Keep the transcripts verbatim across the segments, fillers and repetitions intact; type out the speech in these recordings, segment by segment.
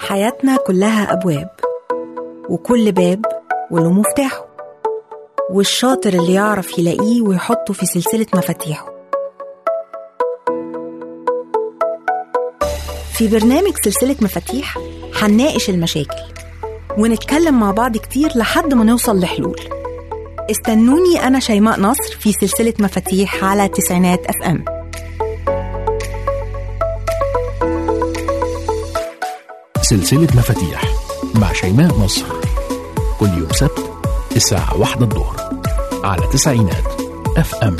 حياتنا كلها أبواب، وكل باب وله مفتاحه، والشاطر اللي يعرف يلاقيه ويحطه في سلسلة مفاتيحه. في برنامج سلسلة مفاتيح هنناقش المشاكل ونتكلم مع بعض كتير لحد ما نوصل لحلول. استنوني أنا شيماء نصر في سلسلة مفاتيح على تسعينات أف أم. سلسلة مفاتيح مع شيماء نصر كل يوم سبت الساعة واحدة الظهر على تسعينات أف أم.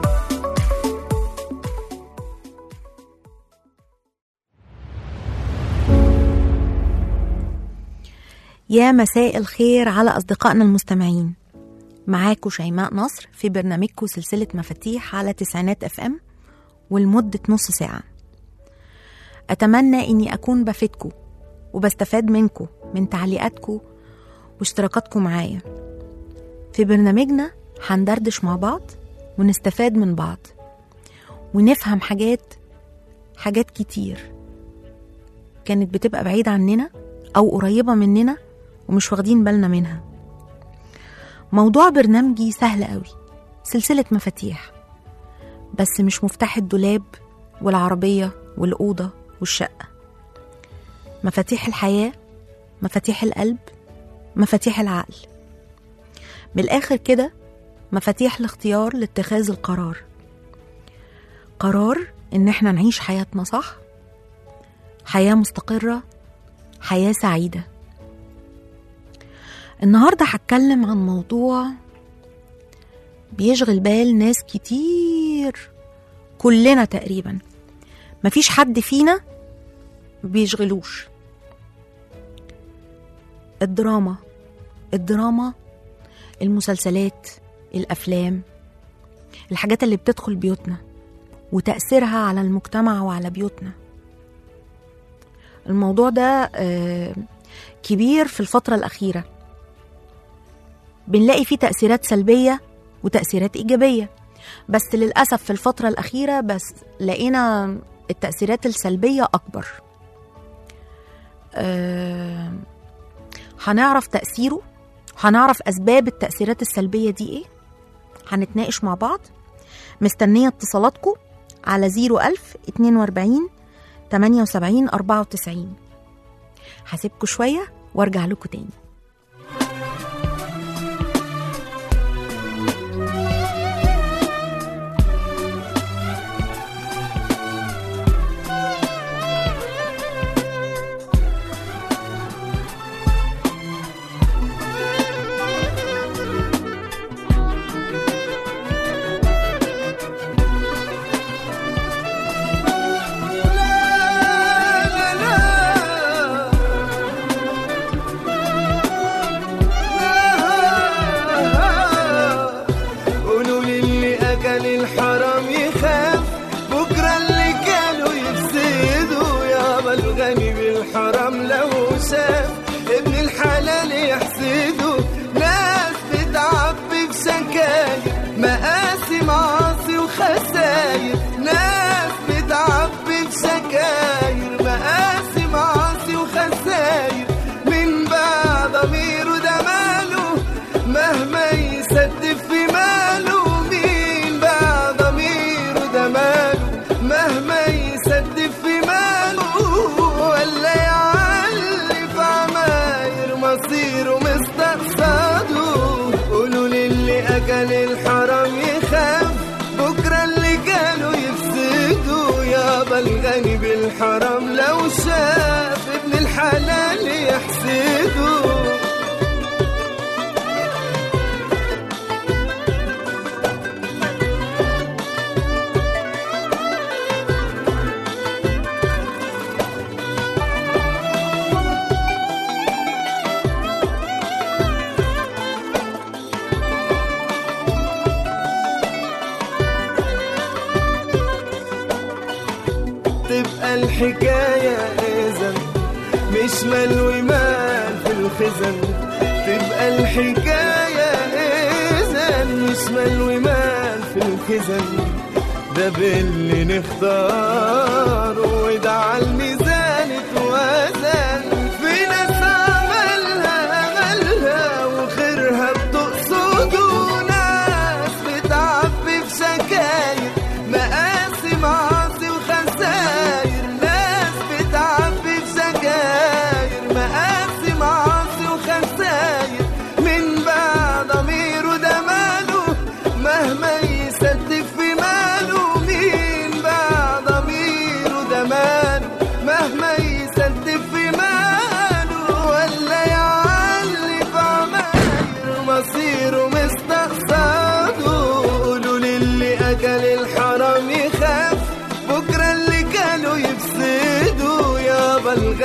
يا مساء الخير على أصدقائنا المستمعين، معاكم شيماء نصر في برنامجكم سلسلة مفاتيح على تسعينات أف أم ولمدة نص ساعة. أتمنى أني أكون بفيدكم وبستفاد منكم من تعليقاتكم واشتراكاتكم معايا. في برنامجنا هندردش مع بعض ونستفاد من بعض ونفهم حاجات حاجات كتير كانت بتبقى بعيدة عننا أو قريبة مننا ومش واخدين بالنا منها. موضوع برنامجي سهل قوي، سلسلة مفاتيح، بس مش مفتاح الدولاب والعربية والأوضة والشقة. مفاتيح الحياة، مفاتيح القلب، مفاتيح العقل، بالآخر كده مفاتيح الاختيار لاتخاذ القرار. قرار إن احنا نعيش حياتنا صح، حياة مستقرة، حياة سعيدة. النهاردة هتكلم عن موضوع بيشغل بال ناس كتير، كلنا تقريبا، مفيش حد فينا بيشغلوش. الدراما الدراما المسلسلات، الأفلام، الحاجات اللي بتدخل بيوتنا وتأثيرها على المجتمع وعلى بيوتنا. الموضوع ده كبير في الفترة الأخيرة، بنلاقي فيه تأثيرات سلبية وتأثيرات إيجابية، بس للأسف في الفترة الأخيرة بس لقينا التأثيرات السلبية أكبر. أه هنعرف تأثيره، هنعرف أسباب التأثيرات السلبية دي إيه، هنتناقش مع بعض. مستنية اتصالاتكم على زيرو ألف اتنين واربعين تمانية وسبعين أربعة وتسعين. هسيبكم شوية وارجع لكم تاني. الغني بالحرام لو شاف ابن الحلال يحسده. تبقى الحكاية إذن مش مال ومال في الخزن، تبقى الحكاية إذن مش مال ومال في الخزن. ده باللي نختار وده على الميزان اتوزن،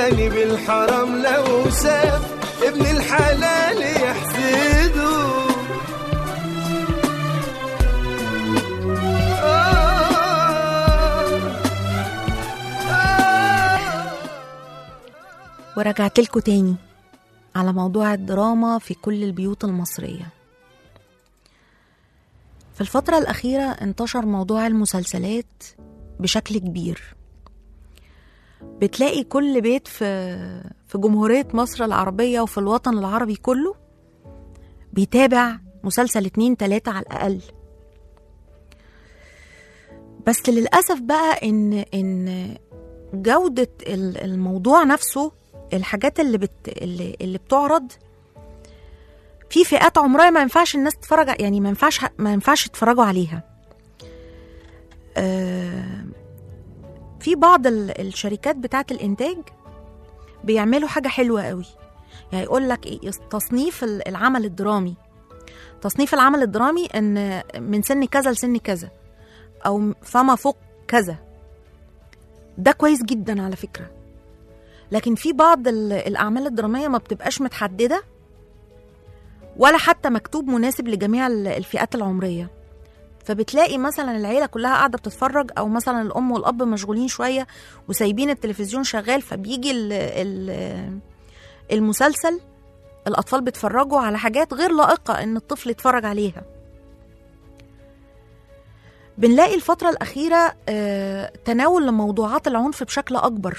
غني بالحرام لو شاف ابن الحلال يحسده. ورجعت لكم تاني على موضوع الدراما في كل البيوت المصرية. في الفترة الأخيرة انتشر موضوع المسلسلات بشكل كبير. بتلاقي كل بيت في في جمهورية مصر العربية وفي الوطن العربي كله بيتابع مسلسل اتنين تلاتة على الأقل. بس للأسف بقى إن إن جودة الموضوع نفسه، الحاجات اللي بت اللي, اللي بتعرض في فئات عمرية ما ينفعش الناس تتفرج، يعني ما ينفعش ما ينفعش يتفرجوا عليها. آه في بعض الشركات بتاعة الإنتاج بيعملوا حاجة حلوة قوي، يعني يقول لك إيه، تصنيف العمل الدرامي. تصنيف العمل الدرامي إن من سن كذا لسن كذا أو فما فوق كذا، ده كويس جدا على فكرة. لكن في بعض الأعمال الدرامية ما بتبقاش متحددة ولا حتى مكتوب مناسب لجميع الفئات العمرية، فبتلاقي مثلا العيلة كلها قاعدة بتتفرج، أو مثلا الأم والأب مشغولين شوية وسايبين التلفزيون شغال، فبيجي المسلسل الأطفال بيتفرجوا على حاجات غير لائقة إن الطفل يتفرج عليها. بنلاقي الفترة الأخيرة تناول لموضوعات العنف بشكل أكبر.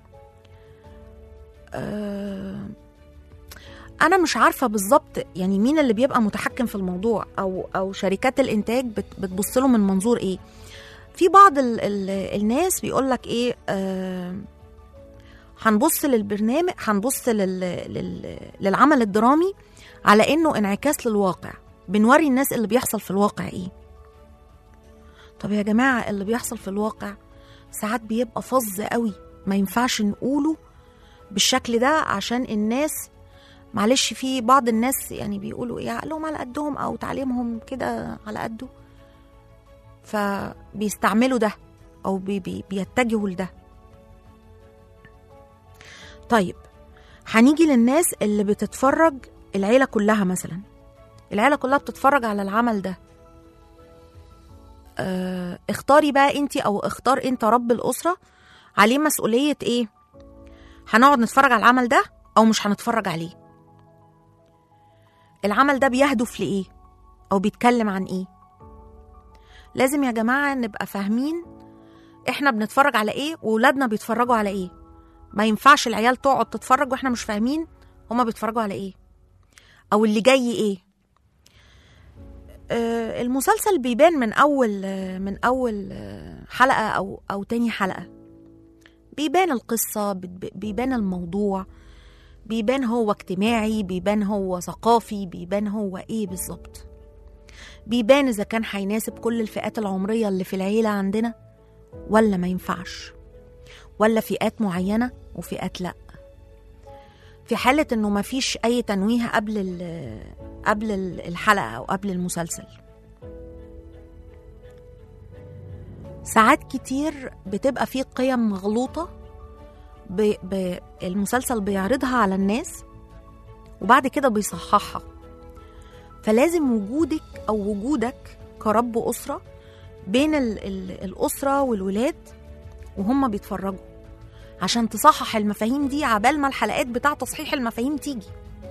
أنا مش عارفة بالظبط يعني مين اللي بيبقى متحكم في الموضوع، أو أو شركات الإنتاج بتبص له من منظور إيه. في بعض ال ال الناس بيقولك إيه، آه هنبص للبرنامج، هنبص لل لل للعمل الدرامي على إنه انعكاس للواقع، بنوري الناس اللي بيحصل في الواقع إيه. طب يا جماعة، اللي بيحصل في الواقع ساعات بيبقى فظ قوي، ما ينفعش نقوله بالشكل ده عشان الناس، معلش في بعض الناس يعني بيقولوا ايه، عقلهم على قدهم او تعليمهم كده على قده، فبيستعملوا ده او بي بي بيتجهوا لده. طيب هنيجي للناس اللي بتتفرج، العيلة كلها مثلا، العيلة كلها بتتفرج على العمل ده. اه اختاري بقى انتي او اختار انت رب الأسرة عليه مسؤولية ايه، هنقعد نتفرج على العمل ده او مش هنتفرج عليه. العمل ده بيهدف لإيه أو بيتكلم عن إيه. لازم يا جماعة نبقى فاهمين إحنا بنتفرج على إيه وولادنا بيتفرجوا على إيه. ما ينفعش العيال تقعد تتفرج وإحنا مش فاهمين هما بيتفرجوا على إيه أو اللي جاي إيه. آه المسلسل بيبان من أول آه من أول آه حلقة أو أو تاني حلقة، بيبان القصة، بيبان الموضوع، بيبان هو اجتماعي، بيبان هو ثقافي، بيبان هو ايه بالظبط، بيبان اذا كان هيناسب كل الفئات العمرية اللي في العيلة عندنا ولا ما ينفعش، ولا فئات معينة وفئات لا. في حالة انه ما فيش اي تنويه قبل قبل الحلقة او قبل المسلسل. ساعات كتير بتبقى فيه قيم مغلوطة ب... ب... المسلسل بيعرضها على الناس وبعد كده بيصححها. فلازم وجودك أو وجودك كرب أسرة بين ال... ال... الأسرة والولاد وهم بيتفرجوا عشان تصحح المفاهيم دي عبال ما الحلقات بتاع تصحيح المفاهيم تيجي،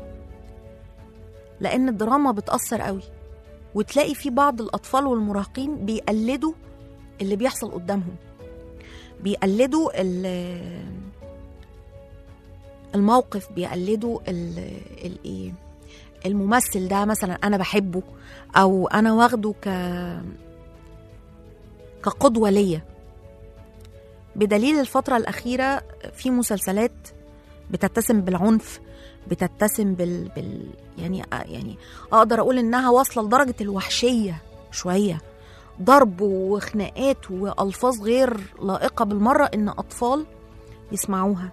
لأن الدراما بتأثر قوي. وتلاقي في بعض الأطفال والمراهقين بيقلدوا اللي بيحصل قدامهم، بيقلدوا الموقف، بيقلدوا الايه الممثل ده مثلا انا بحبه او انا واخده ك كقدوه ليا. بدليل الفتره الاخيره في مسلسلات بتتسم بالعنف، بتتسم بال, بال... يعني يعني اقدر اقول انها واصله لدرجه الوحشيه شويه، ضرب وخناقات والفاظ غير لائقه بالمره ان اطفال يسمعوها.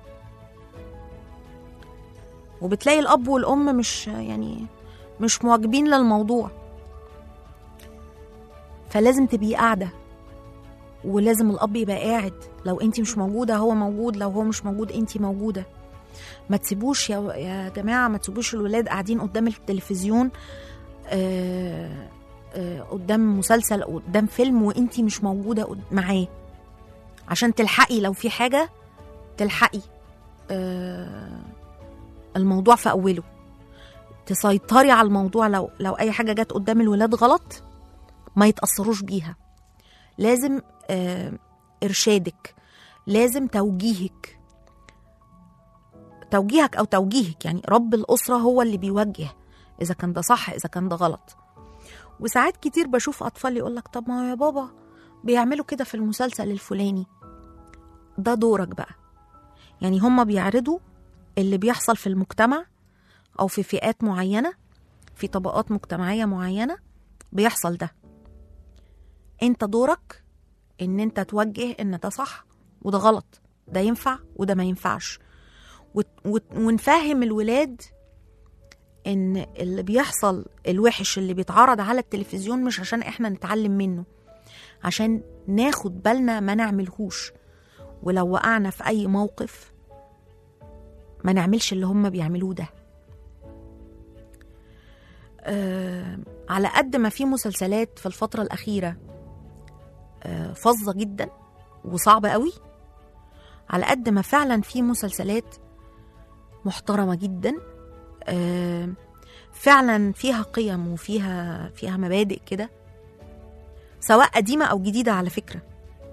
وبتلاقي الاب والام مش يعني مش مواجبين للموضوع. فلازم تبقي قاعده ولازم الأب يبقى قاعد، لو أنت مش موجودة هو موجود، لو هو مش موجود أنت موجودة. ما تسيبوش يا, يا جماعة، ما تسيبوش الولاد قاعدين قدام التلفزيون آه آه قدام مسلسل أو قدام فيلم وأنت مش موجودة معاه، عشان تلحقي لو في حاجة تلحقي آه الموضوع في أوله، تسيطري على الموضوع. لو لو أي حاجة جت قدام الولاد غلط ما يتأثروش بيها. لازم آه إرشادك، لازم توجيهك توجيهك أو توجيهك، يعني رب الأسرة هو اللي بيوجه إذا كان ده صح إذا كان ده غلط. وساعات كتير بشوف أطفال يقولك طب ما يا بابا بيعملوا كده في المسلسل الفلاني. ده دورك بقى، يعني هما بيعرضوا اللي بيحصل في المجتمع أو في فئات معينة، في طبقات مجتمعية معينة بيحصل ده. انت دورك ان انت توجه ان ده صح وده غلط، ده ينفع وده ما ينفعش، ونفهم الولاد ان اللي بيحصل الوحش اللي بيتعرض على التلفزيون مش عشان احنا نتعلم منه، عشان ناخد بالنا ما نعملهوش، ولو وقعنا في اي موقف ما نعملش اللي هم بيعملوه ده. آه على قد ما في مسلسلات في الفترة الأخيرة آه فظة جدا وصعبة قوي، على قد ما فعلا في مسلسلات محترمة جدا آه فعلا فيها قيم وفيها فيها مبادئ كده، سواء قديمة أو جديدة على فكرة.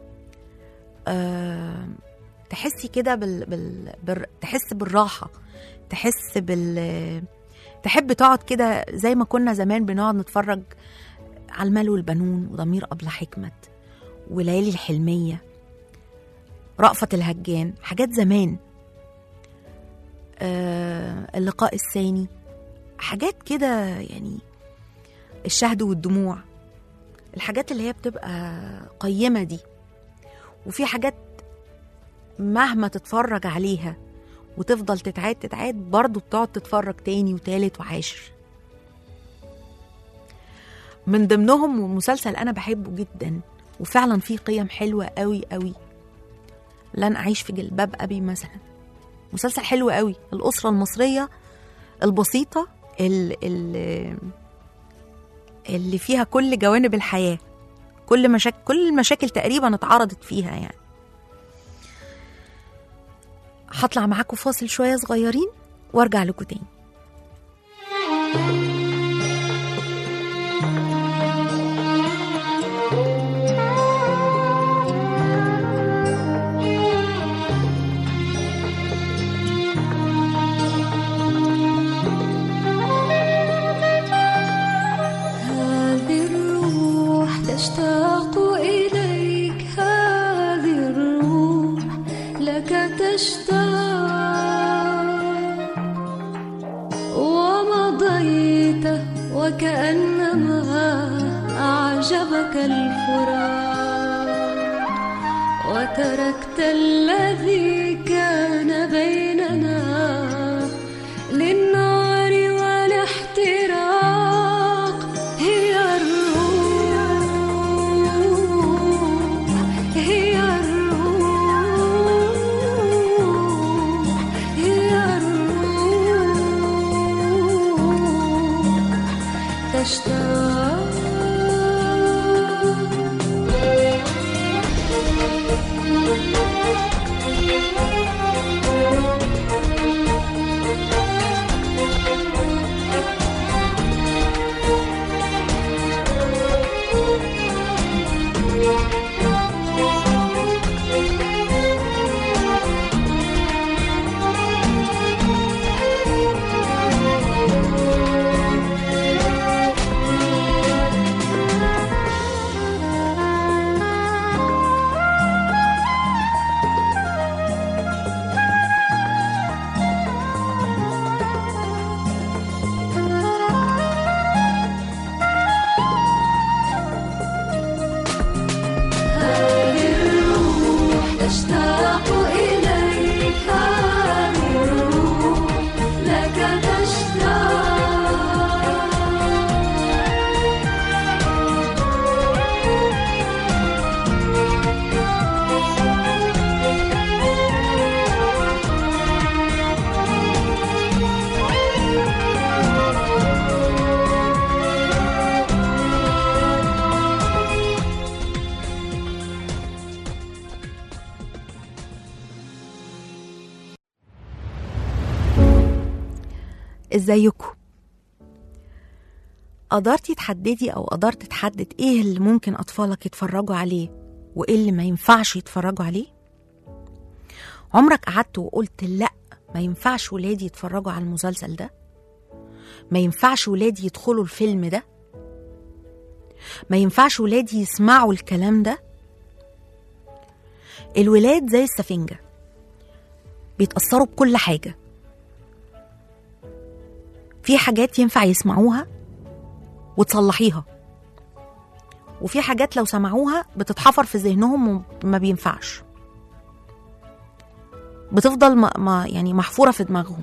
آه تحسي كده بال... بال... بال... تحس بالراحة، تحس بال تحب تقعد كده زي ما كنا زمان بنقعد نتفرج على المال والبنون وضمير أبلة حكمت وليالي الحلمية، رأفت الهجان، حاجات زمان، آه اللقاء الثاني، حاجات كده يعني، الشهد والدموع، الحاجات اللي هي بتبقى قيمة دي. وفي حاجات مهما تتفرج عليها وتفضل تتعاد تتعاد برضو بتقعد تتفرج تاني وتالت وعاشر. من ضمنهم مسلسل أنا بحبه جدا وفعلا فيه قيم حلوة قوي قوي، لن أعيش في جلباب أبي مثلا. مسلسل حلو قوي، الأسرة المصرية البسيطة اللي, اللي فيها كل جوانب الحياة، كل مشاكل كل المشاكل تقريبا اتعرضت فيها يعني. هطلع معاكم فاصل شوية صغيرين وارجع لكم تاني. هذه الروح تشتاق إليك، هذه الروح لك تشتاق، ومضيت وكأنما أعجبك الفراق، وتركت الذي كان بيننا للنار والاحتراق. هي الروح هي الروح هي الروح تشتاق. ازيكم؟ قدرتي تحددي او قدرت تحدد ايه اللي ممكن اطفالك يتفرجوا عليه وايه اللي ما ينفعش يتفرجوا عليه؟ عمرك قعدت وقلت لا ما ينفعش ولادي يتفرجوا على المسلسل ده؟ ما ينفعش ولادي يدخلوا الفيلم ده؟ ما ينفعش ولادي يسمعوا الكلام ده؟ الولاد زي السفنجة بيتأثروا بكل حاجة. في حاجات ينفع يسمعوها وتصلحيها، وفي حاجات لو سمعوها بتتحفر في ذهنهم وما بينفعش، بتفضل ما ما يعني محفورة في دماغهم.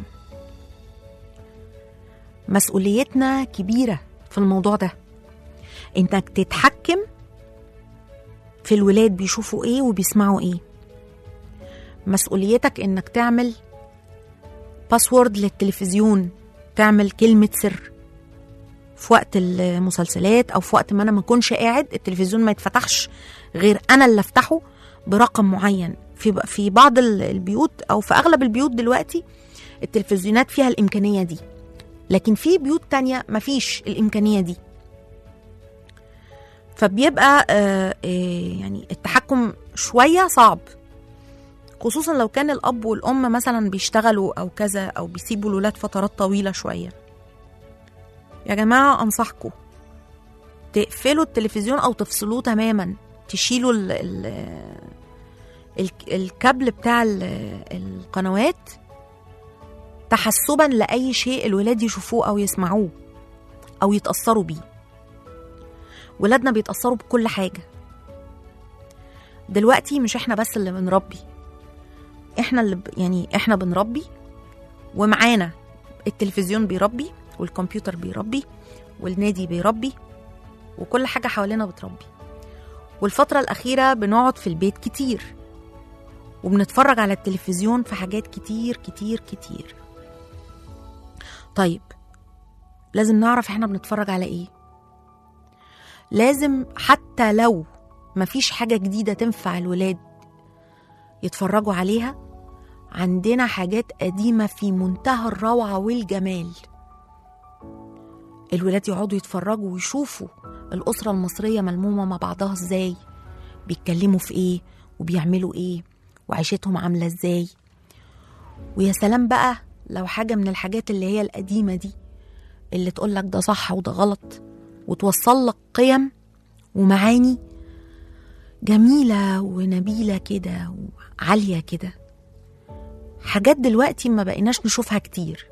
مسؤوليتنا كبيرة في الموضوع ده، انك تتحكم في الولاد بيشوفوا ايه وبيسمعوا ايه. مسؤوليتك انك تعمل باسورد للتلفزيون، تعمل كلمة سر في وقت المسلسلات او في وقت ما انا ما اكونش قاعد، التلفزيون ما يتفتحش غير انا اللي افتحه برقم معين. في في بعض البيوت او في اغلب البيوت دلوقتي التلفزيونات فيها الامكانية دي، لكن في بيوت تانية ما فيش الامكانية دي. فبيبقى آه آه يعني التحكم شوية صعب، خصوصا لو كان الأب والأم مثلا بيشتغلوا أو كذا، أو بيسيبوا الولاد فترات طويلة شوية. يا جماعة أنصحكم تقفلوا التلفزيون أو تفصلوه تماما، تشيلوا ال ال ال الكابل بتاع ال القنوات تحسبا لأي شيء الولاد يشوفوه أو يسمعوه أو يتأثروا بيه. ولادنا بيتأثروا بكل حاجة دلوقتي، مش احنا بس اللي بنربي، احنا اللي ب... يعني احنا بنربي، ومعانا التلفزيون بيربي، والكمبيوتر بيربي، والنادي بيربي، وكل حاجة حوالينا بتربي. والفترة الأخيرة بنقعد في البيت كتير وبنتفرج على التلفزيون في حاجات كتير كتير كتير. طيب لازم نعرف احنا بنتفرج على ايه. لازم حتى لو مفيش حاجة جديدة تنفع الولاد يتفرجوا عليها، عندنا حاجات قديمة في منتهى الروعة والجمال الولاد يقعدوا يتفرجوا ويشوفوا الأسرة المصرية ملمومة مع بعضها ازاي، بيتكلموا في ايه وبيعملوا ايه وعيشتهم عاملة ازاي. ويا سلام بقى لو حاجة من الحاجات اللي هي القديمة دي اللي تقولك ده صح وده غلط، وتوصل لك قيم ومعاني جميلة ونبيلة كده وعالية كده. حاجات دلوقتي ما بقيناش نشوفها كتير.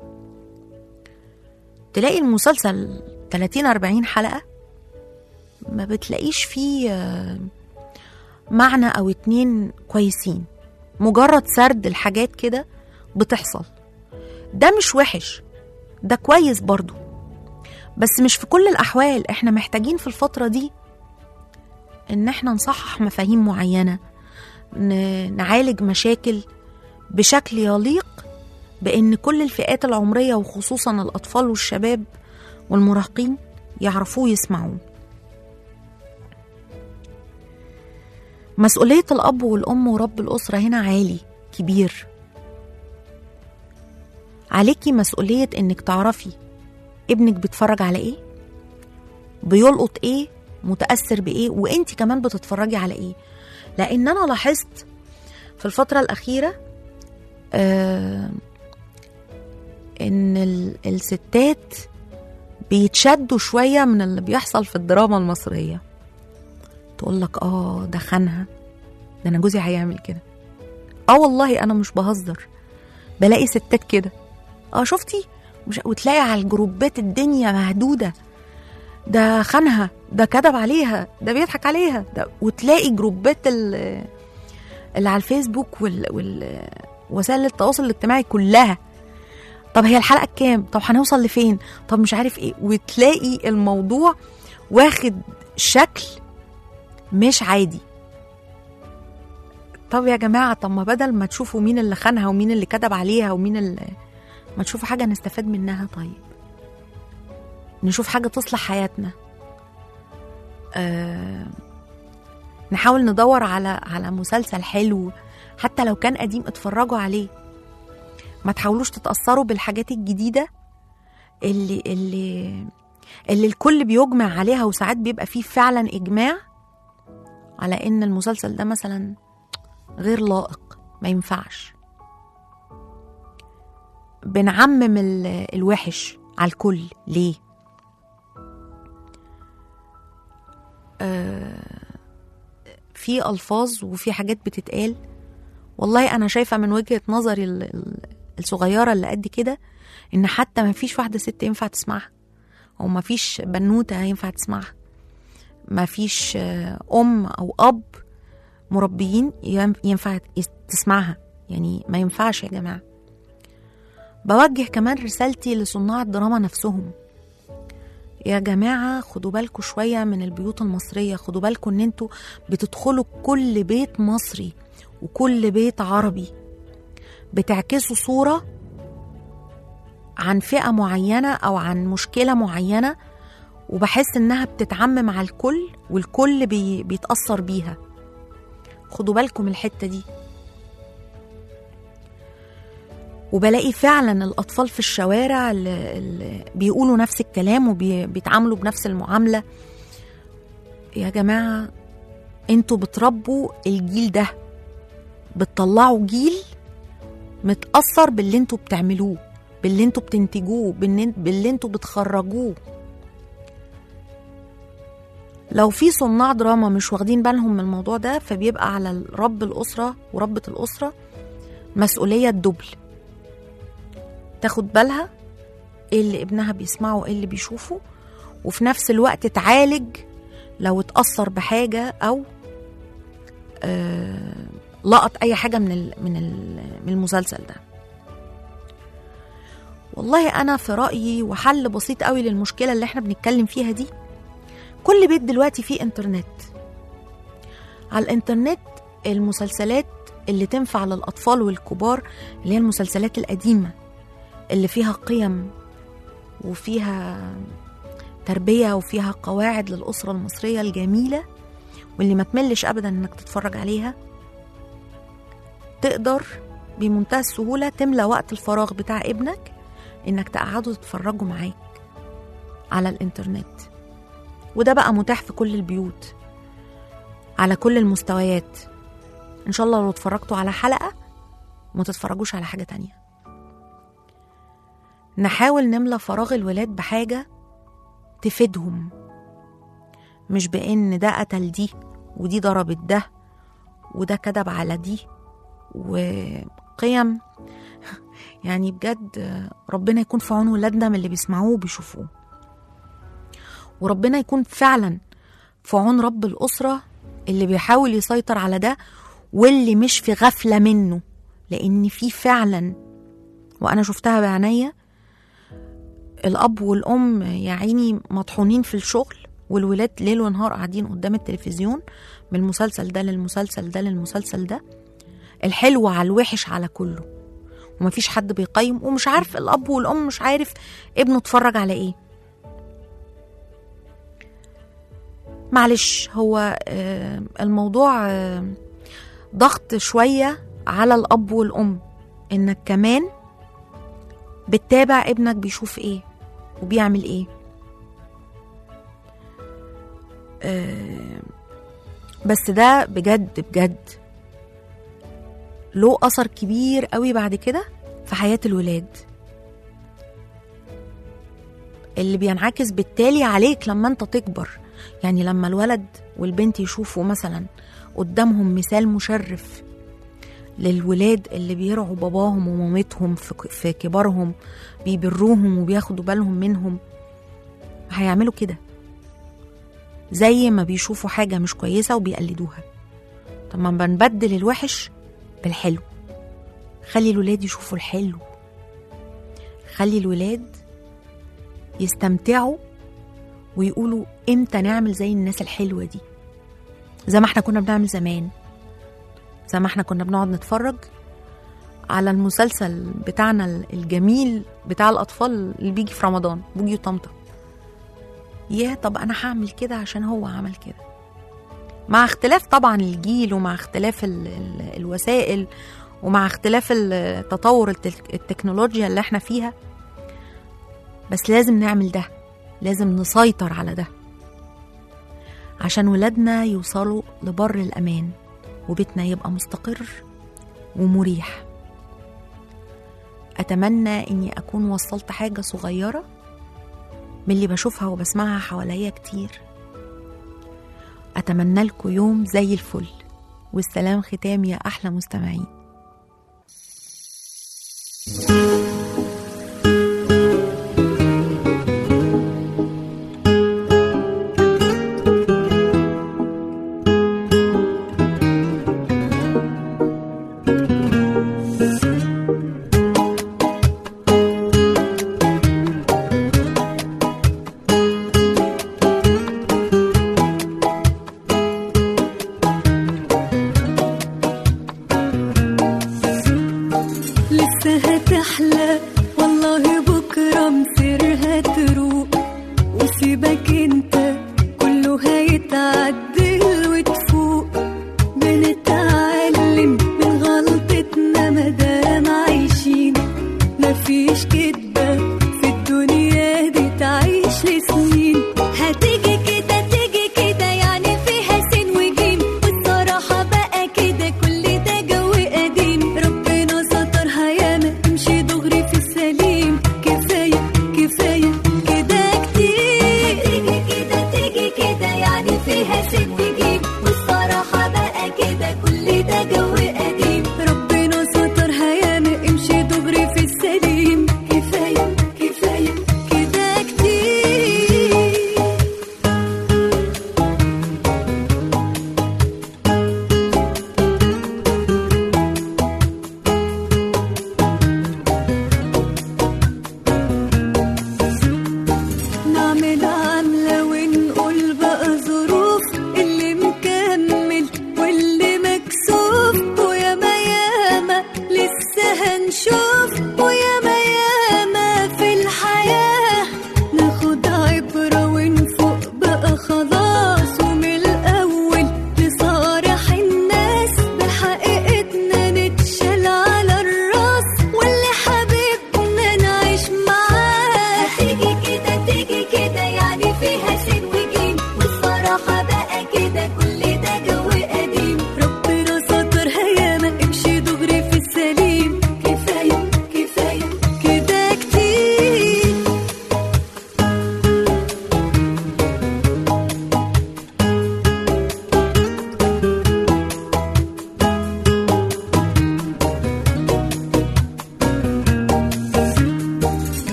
تلاقي المسلسل ثلاثين أربعين حلقة ما بتلاقيش فيه معنى أو اتنين كويسين، مجرد سرد الحاجات كده بتحصل. ده مش وحش، ده كويس برضو، بس مش في كل الأحوال. احنا محتاجين في الفترة دي ان احنا نصحح مفاهيم معينة، نعالج مشاكل بشكل يليق بان كل الفئات العمرية وخصوصا الأطفال والشباب والمراهقين يعرفوه يسمعوه. مسؤولية الأب والأم ورب الأسرة هنا عالي كبير. عليكي مسؤولية انك تعرفي ابنك بيتفرج على ايه، بيلقط ايه، متأثر بايه، وانتي كمان بتتفرجي على ايه. لان انا لاحظت في الفترة الأخيرة آه ان الستات بيتشدوا شوية من اللي بيحصل في الدراما المصرية. تقولك اه ده خانها، ده انا جوزي هيعمل كده. اه والله انا مش بهزر، بلاقي ستات كده. اه شفتي، مش وتلاقي على الجروبات الدنيا مهدودة، ده خانها، ده كذب عليها، ده بيضحك عليها، ده. وتلاقي جروبات اللي على الفيسبوك والوسائل التواصل الاجتماعي كلها، طب هي الحلقة كام، طب هنوصل لفين، طب مش عارف ايه. وتلاقي الموضوع واخد شكل مش عادي. طب يا جماعة، طب ما بدل ما تشوفوا مين اللي خانها ومين اللي كذب عليها ومين اللي ما تشوفوا حاجة نستفاد منها. طيب نشوف حاجة تصلح حياتنا. آه نحاول ندور على على مسلسل حلو حتى لو كان قديم، اتفرجوا عليه. ما تحاولوش تتأثروا بالحاجات الجديدة اللي اللي اللي الكل بيجمع عليها، وساعات بيبقى فيه فعلا إجماع على إن المسلسل ده مثلا غير لائق، ما ينفعش. بنعمم الوحش على الكل ليه؟ آه في ألفاظ وفي حاجات بتتقال، والله أنا شايفة من وجهة نظري الصغيرة اللي قد كده إن حتى ما فيش واحدة ست ينفع تسمعها، أو ما فيش بنوتة ينفع تسمعها، ما فيش أم أو أب مربيين ينفع تسمعها، يعني ما ينفعش يا جماعة. بوجه كمان رسالتي لصناع الدراما نفسهم، يا جماعة خدوا بالكم شوية من البيوت المصرية، خدوا بالكم ان انتوا بتدخلوا كل بيت مصري وكل بيت عربي بتعكسوا صورة عن فئة معينة أو عن مشكلة معينة، وبحس إنها بتتعمم على الكل والكل بي بيتأثر بيها. خدوا بالكم الحتة دي. وبلاقي فعلا الأطفال في الشوارع اللي اللي بيقولوا نفس الكلام وبيتعاملوا بنفس المعاملة. يا جماعة انتوا بتربوا الجيل ده، بتطلعوا جيل متأثر باللي انتوا بتعملوه، باللي انتوا بتنتجوه، باللي انتوا بتخرجوه. لو في صناع دراما مش واخدين بالهم من الموضوع ده، فبيبقى على رب الأسرة وربة الأسرة مسؤولية الدبل، تاخد بالها ايه اللي ابنها بيسمعه وايه اللي بيشوفه، وفي نفس الوقت تعالج لو اتأثر بحاجة أو آه لقط أي حاجة من ال من ال من المسلسل ده. والله أنا في رأيي وحل بسيط قوي للمشكلة اللي احنا بنتكلم فيها دي، كل بيت دلوقتي فيه انترنت. على الانترنت المسلسلات اللي تنفع للأطفال والكبار اللي هي المسلسلات القديمة اللي فيها قيم وفيها تربية وفيها قواعد للأسرة المصرية الجميلة واللي ما تملش أبدا إنك تتفرج عليها، تقدر بمنتهى السهولة تملى وقت الفراغ بتاع ابنك إنك تقعدوا تتفرجوا معاك على الانترنت. وده بقى متاح في كل البيوت على كل المستويات. إن شاء الله لو اتفرجتوا على حلقة ما تتفرجوش على حاجة تانية. نحاول نملى فراغ الولاد بحاجة تفيدهم، مش بإن ده قتل دي ودي ضربت ده وده كذب على دي وقيم. يعني بجد ربنا يكون في عون ولادنا من اللي بيسمعوه وبيشوفوه، وربنا يكون فعلا في عون رب الأسرة اللي بيحاول يسيطر على ده واللي مش في غفلة منه، لأن في فعلا وأنا شفتها بعناية الأب والأم يا عيني مطحونين في الشغل، والولاد ليل ونهار قاعدين قدام التلفزيون من المسلسل ده للمسلسل ده للمسلسل ده، الحلو على الوحش على كله، ومفيش حد بيقيم، ومش عارف الأب والأم مش عارف ابنه اتفرج على ايه. معلش هو الموضوع ضغط شوية على الأب والأم إنك كمان بتتابع ابنك بيشوف ايه وبيعمل ايه. بس ده بجد بجد له أثر كبير قوي بعد كده في حياة الولاد، اللي بينعكس بالتالي عليك لما انت تكبر. يعني لما الولد والبنت يشوفوا مثلا قدامهم مثال مشرف للولاد اللي بيرعوا باباهم ومامتهم في كبارهم، بيبروهم وبياخدوا بالهم منهم، هيعملوا كده زي ما بيشوفوا حاجة مش كويسة وبيقلدوها. طب ما بنبدل الوحش بالحلو، خلي الولاد يشوفوا الحلو، خلي الولاد يستمتعوا ويقولوا امتى نعمل زي الناس الحلوة دي، زي ما احنا كنا بنعمل زمان، زي ما احنا كنا بنقعد نتفرج على المسلسل بتاعنا الجميل بتاع الأطفال اللي بيجي في رمضان، بوجي وطمطم. ياه طب أنا هعمل كده عشان هو عمل كده، مع اختلاف طبعا الجيل ومع اختلاف ال ال الوسائل ومع اختلاف التطور التكنولوجيا اللي احنا فيها، بس لازم نعمل ده، لازم نسيطر على ده عشان ولادنا يوصلوا لبر الأمان وبيتنا يبقى مستقر ومريح. أتمنى أني أكون وصلت حاجة صغيرة من اللي بشوفها وبسمعها حواليا كتير. أتمنى لكم يوم زي الفل، والسلام ختام يا أحلى مستمعين.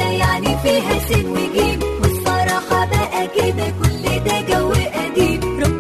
فيها سين وجيم، والصراحة بقى كده كل ده جو قديم.